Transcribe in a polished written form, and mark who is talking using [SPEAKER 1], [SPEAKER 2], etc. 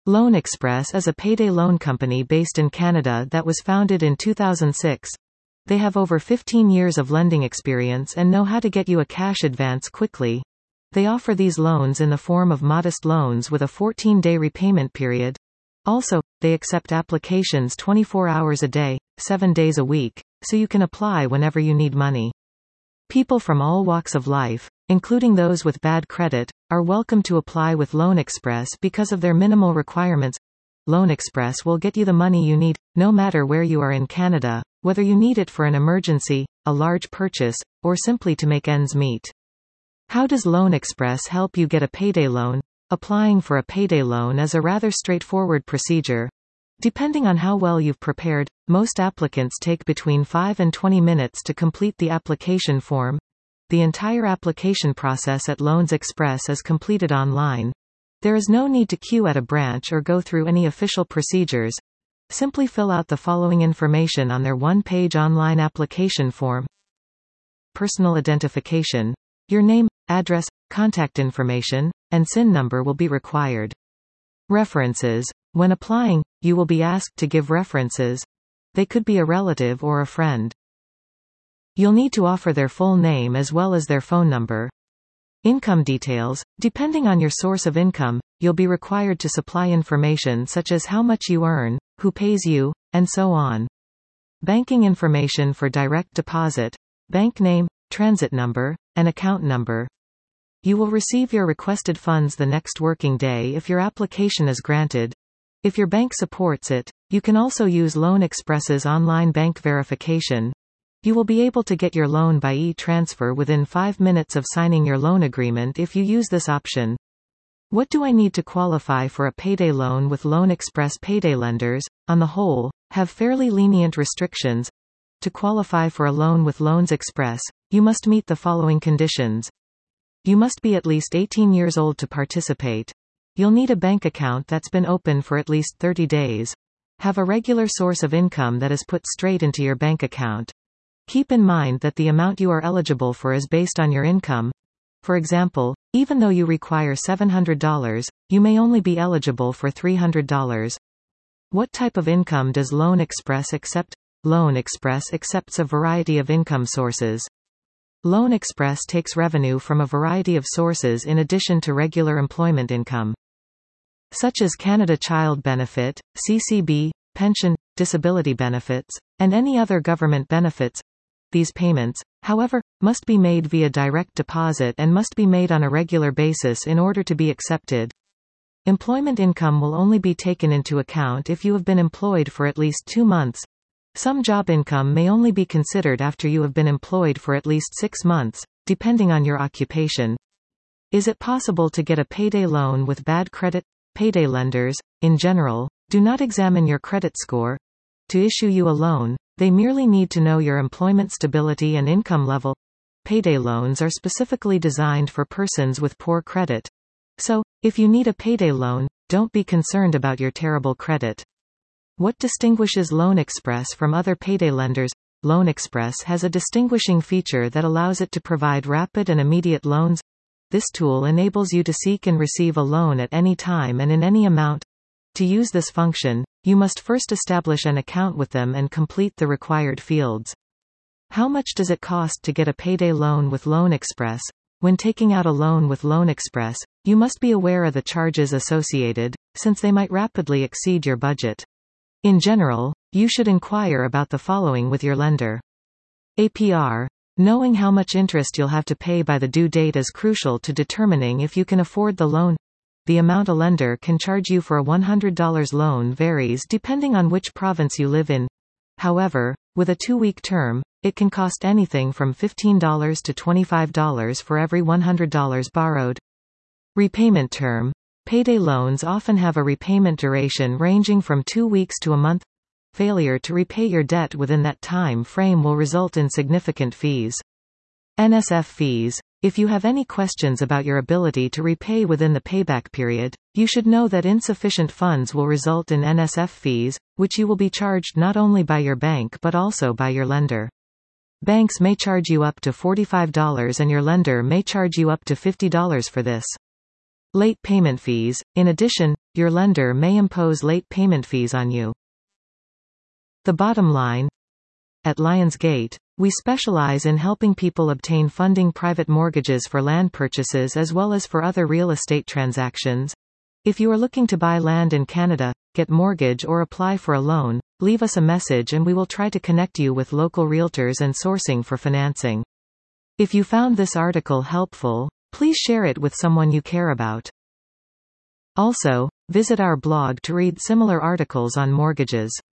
[SPEAKER 1] Loan Express is a payday loan company based in Canada that was founded in 2006. They have over 15 years of lending experience and know how to get you a cash advance quickly. They offer these loans in the form of modest loans with a 14-day repayment period. Also, they accept applications 24 hours a day, 7 days a week, so you can apply whenever you need money. People from all walks of life, including those with bad credit, are welcome to apply with Loan Express because of their minimal requirements. Loan Express will get you the money you need, no matter where you are in Canada, whether you need it for an emergency, a large purchase, or simply to make ends meet. How does Loan Express help you get a payday loan? Applying for a payday loan is a rather straightforward procedure. Depending on how well you've prepared, most applicants take between 5 and 20 minutes to complete the application form. The entire application process at Loans Express is completed online. There is no need to queue at a branch or go through any official procedures. Simply fill out the following information on their one-page online application form. Personal identification. Your name, address, contact information, and SIN number will be required. References. When applying, you will be asked to give references. They could be a relative or a friend. You'll need to offer their full name as well as their phone number. Income details. Depending on your source of income, you'll be required to supply information such as how much you earn, who pays you, and so on. Banking information for direct deposit, bank name, transit number, and account number. You will receive your requested funds the next working day if your application is granted. If your bank supports it, you can also use Loan Express's online bank verification. You will be able to get your loan by e-transfer within 5 minutes of signing your loan agreement if you use this option. What do I need to qualify for a payday loan with Loan Express? Payday lenders, on the whole, have fairly lenient restrictions. To qualify for a loan with Loans Express, you must meet the following conditions. You must be at least 18 years old to participate. You'll need a bank account that's been open for at least 30 days. Have a regular source of income that is put straight into your bank account. Keep in mind that the amount you are eligible for is based on your income. For example, even though you require $700, you may only be eligible for $300. What type of income does Loan Express accept? Loan Express accepts a variety of income sources. Loan Express takes revenue from a variety of sources in addition to regular employment income, such as Canada Child Benefit, CCB, pension, disability benefits, and any other government benefits. These payments, however, must be made via direct deposit and must be made on a regular basis in order to be accepted. Employment income will only be taken into account if you have been employed for at least 2 months. Some job income may only be considered after you have been employed for at least 6 months, depending on your occupation. Is it possible to get a payday loan with bad credit? Payday lenders, in general, do not examine your credit score. To issue you a loan, they merely need to know your employment stability and income level. Payday loans are specifically designed for persons with poor credit. So, if you need a payday loan, don't be concerned about your terrible credit. What distinguishes Loan Express from other payday lenders? Loan Express has a distinguishing feature that allows it to provide rapid and immediate loans. This tool enables you to seek and receive a loan at any time and in any amount. To use this function, you must first establish an account with them and complete the required fields. How much does it cost to get a payday loan with Loan Express? When taking out a loan with Loan Express, you must be aware of the charges associated, since they might rapidly exceed your budget. In general, you should inquire about the following with your lender. APR. Knowing how much interest you'll have to pay by the due date is crucial to determining if you can afford the loan. The amount a lender can charge you for a $100 loan varies depending on which province you live in. However, with a 2-week term, it can cost anything from $15 to $25 for every $100 borrowed. Repayment term. Payday loans often have a repayment duration ranging from 2 weeks to a month. Failure to repay your debt within that time frame will result in significant fees. NSF fees. If you have any questions about your ability to repay within the payback period, you should know that insufficient funds will result in NSF fees, which you will be charged not only by your bank but also by your lender. Banks may charge you up to $45 and your lender may charge you up to $50 for this. Late payment fees. In addition, your lender may impose late payment fees on you. The bottom line: at Lionsgate, we specialize in helping people obtain funding private mortgages for land purchases as well as for other real estate transactions. If you are looking to buy land in Canada, get mortgage or apply for a loan, leave us a message and we will try to connect you with local realtors and sourcing for financing. If you found this article helpful, please share it with someone you care about. Also, visit our blog to read similar articles on mortgages.